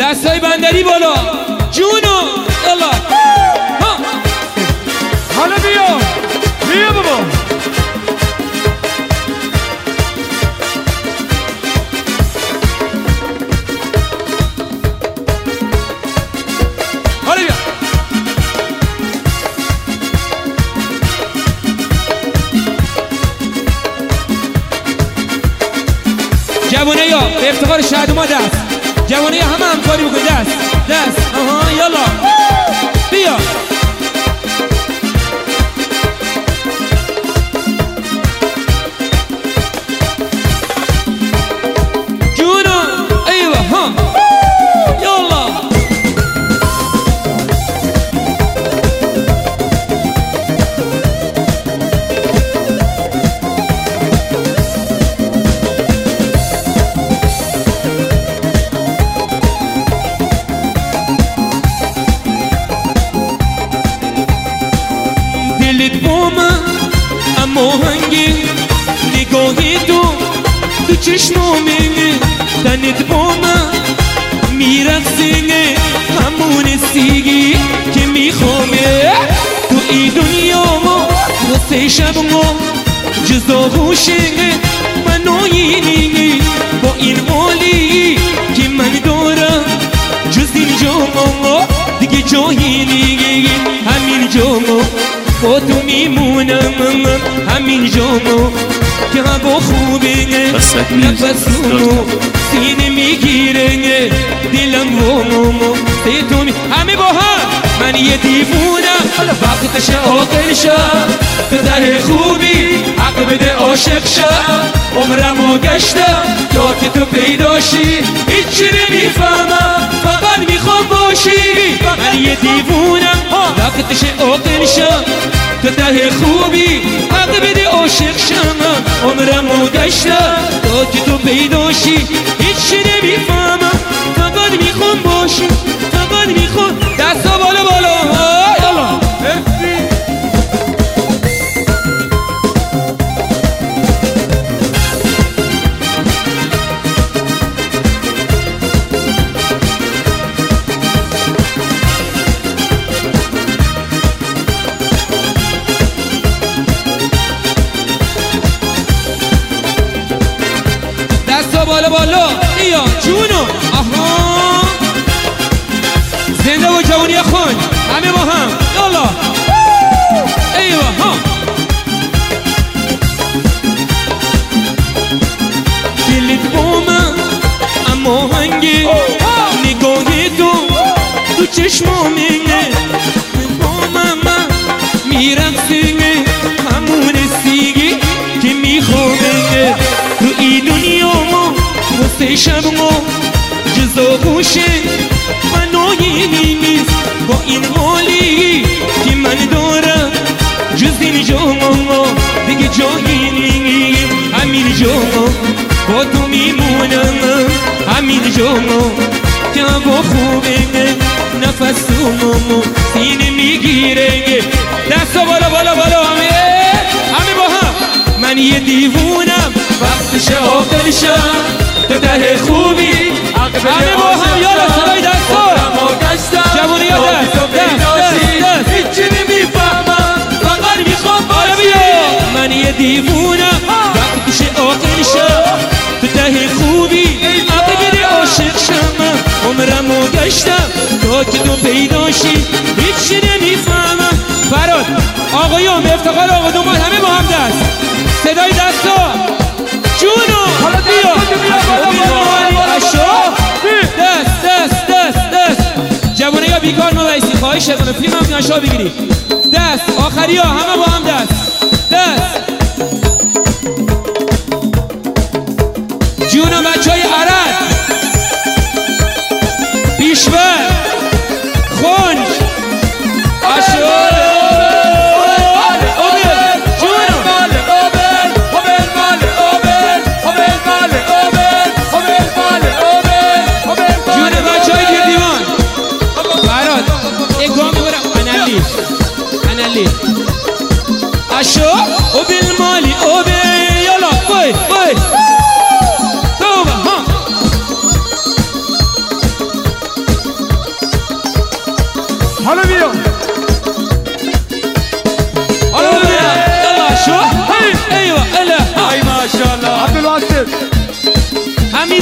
دستای بندری بالا جونو یالا حالا بیا بابا حالا بیا جوانه یا به افتخار شهد ما دست جوانه یا همه همکاری بکن دست آها یالا بیا جونو ایوه ها یالا آهنگی نگاهی تو چشمامه تنت با من میرقصه همون سیگی که میخوامه تو ای دنیا ما واسه شب ما جزا باشه من آینی با این حالی که من دارم جز این جا دیگه جایی نیگی همین جا با تو میمونم همین جامو که هوا خوبه نفسونو سینه میگیره دلم وامو سیتونی همه با هم من یه دیوونم وقتش آخر شم تو ده خوبی حق بده عاشق شم عمرمو گشتم تا که تو پیداشی هیچی نمیفهمم فقط میخوام باشی من یه دیوونم وقتش آخر شم تو ده خوبی حق بده عاشق شم عمرمو گشتم تا که تو پیداشی هیچی نمیفهمم فقط میخوام باشی فقط میخوام دستا بالا بالا یالا بالا بالا ایا جونو آها زنده و جوانی خون همه با هم یالا ایوه ها دلت با من اما هنگی نگاهی تو چشمامه با من میرقصه همون سیگی که میخوامه تو ای دنیا ما واسه شب ما جزا باشه من آینی نیست با این حالی که من دارم جز این جا دیگه جایی نیست همین جا با تو میمونم همین جا که هوا خوبه نفسونو سینه میگیره دستا بالا بالا بالا همه با هم من یه دیوونم وقتش آخر شم تو ده خوبی همه با هم یالا صدای دستا جوانی ها دست هیچی نمیفهمم فقط میخوام باشی من یه دیوونم وقتش آخر شم تو ده خوبی حق بده عاشق شم عمرمو گشتم تا که تو پیداشی هیچی نمیفهمم فراد آقایان به افتخار آقا دومان همه با هم دست صدای دستا جونو حالا بیا دست جوانه یا بیکار نویسی خواهش کنم فیلم هم نشا بگیری دست آخری ها همه با هم دست جونو بچه های عرد بیشبر خونج اشاره اشو و بالمالی او به یالا بای توبه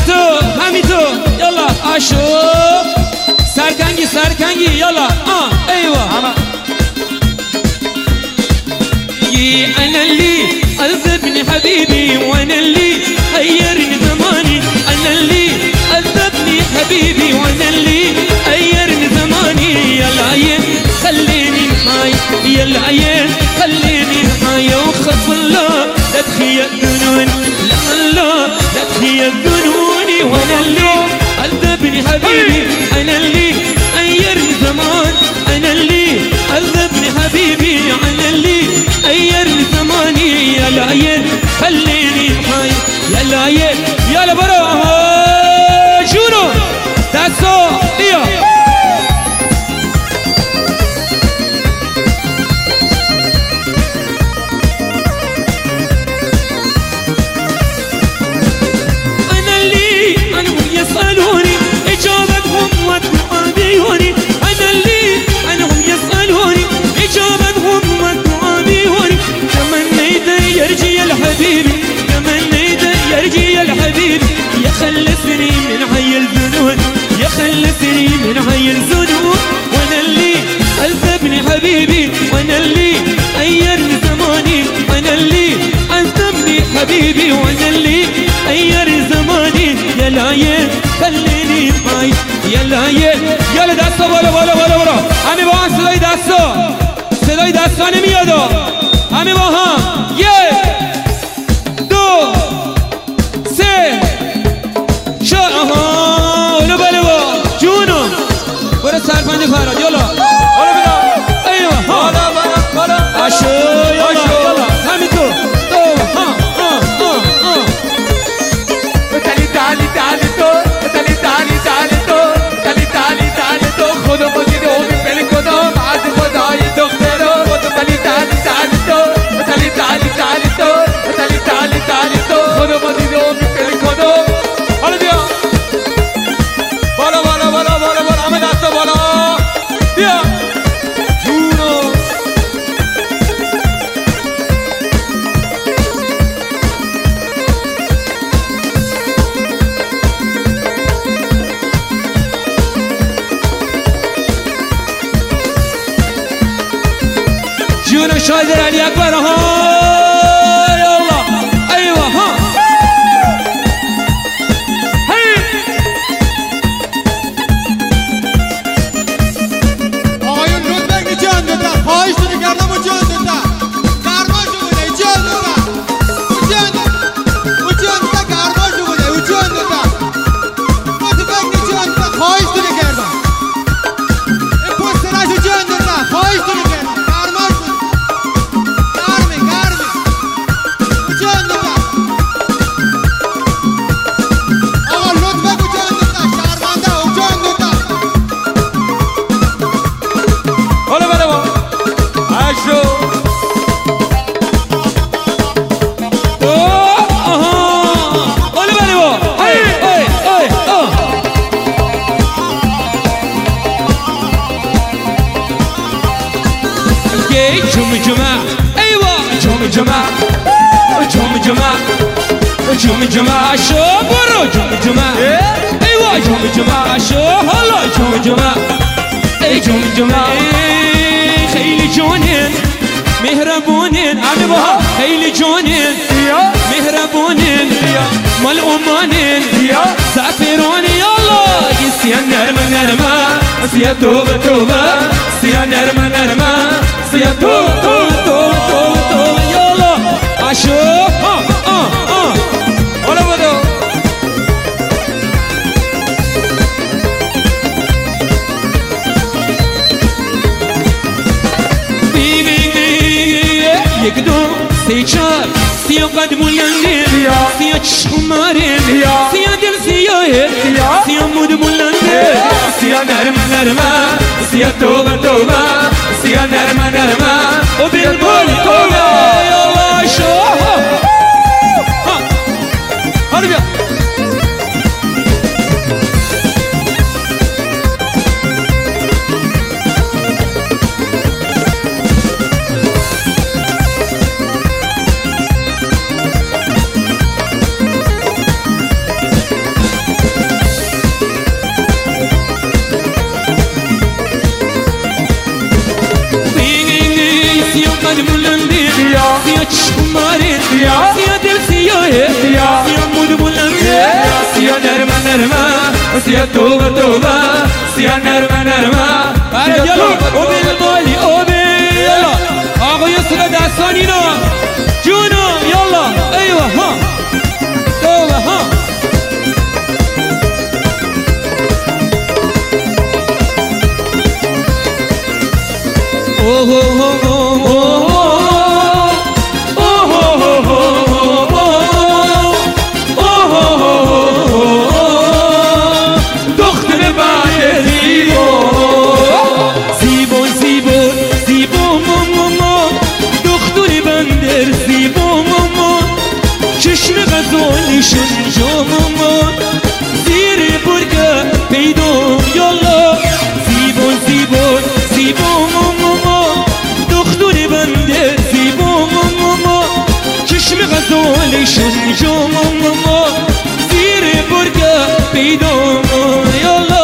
همینطور يلا اشو سرکنگی يلا ايوه انا اللي عذبني حبيبي وانا اللي غيرني زماني انا اللي عذبني حبيبي وانا اللي غيرني زماني يا العين خليني معاي يا العين خليني معاي وخف الله لا تخيلوني لا تخيلوني وانا اللي عذبني حبيبي انا اللي غيرني زمان انا اللي عذبني حبيبي انا اللي غيرني زماني يا العين خليني معاي يا العين يلا برا شنو داسو يا يسألوني إجابتهم وتعابيوني أنا اللي عنهم يسألوني إجابتهم وتعابيوني تمنيت يرجي الحبيبي تمنيت يرجي الحبيبي يخلصني من حي الذنوب يخلصني من حي الذنوب وأنا اللي عذبني حبيبي وأنا اللي غيرني زماني أنا اللي عذبني حبيبي وأنا اللي غيرني زماني يا العين خليني معي يا العين يلا دستا بالا همه با هم صدای دستا نمیادا همه با هم 1 2 3 4 اولو بله با جونو برو سرپنج فراد یلا حالا بدا ایوه بالا اشو یلا همینطور تعالی تو خودم بودید اومی پلی کنم از خدای دخترم تعالی تو خودم بودید اومی پلی کنم حالا بیا بالا همه دستا بالا بیا جونو جونو شاید علی اکبر يلا ايوه آقایون لطفاً جان دادن خواهش کردم و جان دادن گرماشو بوده جان دادن گرماشو بوده و جان دادن لطفاً جان دادن خواهش کردم این پسترشو جان دادن خواهش کردم گرماش بوده گرمی و جان دادن آقا لطفاً جان دادن شرمنده و جان دادن حالا بده با اشو قولي بالي بو جمع ايوه جمع شو برو جمع ايوه جمع شو هلا جمع اي جمع خیلی جونين مهربونين عمي بها خیلی جونين مهربونين مال امانين زعفروني يلا يسيا نرمة سيا توبة سيا نرمة سيا توبة يلا عشو حالا بدو یک دو سه چار سیا قد بلنده سیا چشم ماره سیا دل سیاهه سیا مود بلنده سیا نرمه سیا توبه سیا نرمه و بلبل توبه یالا شو حالا بیا سیا توبه توبه سیا نرمه نرمه بله یلا اوبیل مالی اوبیل یلا آقای سوله دستانی رو جونم یلا ایوه ها توبه ها اوه اوه اوه شون جامم زیر برگه پیدام یالا زیبون زیبون زیبون دختر بنده زیبون چشم غزالی شون جامم زیر برگه پیدام یالا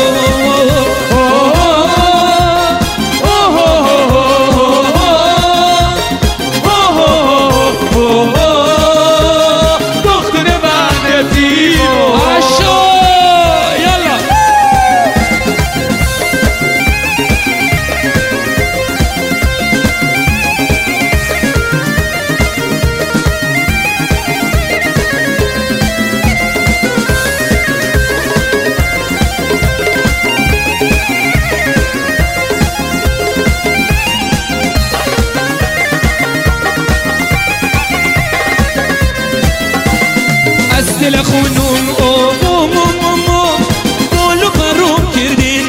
دل خونم او بالو قروم کردین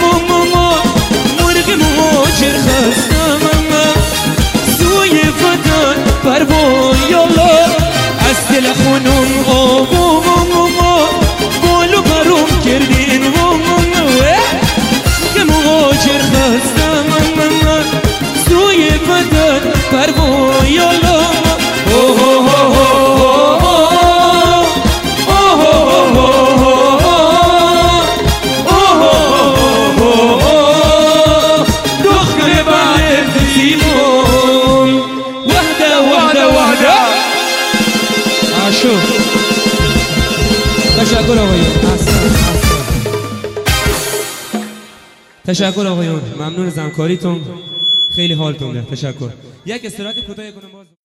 مرغ مهاجر خستم سوی فتن پروان یالا از دل خونم او بالو قروم کردین مرغ مهاجر خستم سوی فتن پروان یالا تشکر آقایون تشکر آقایون ممنون از همکاریتون خیلی حالتون ده تشکر یک استراحت کوتاه کنم باز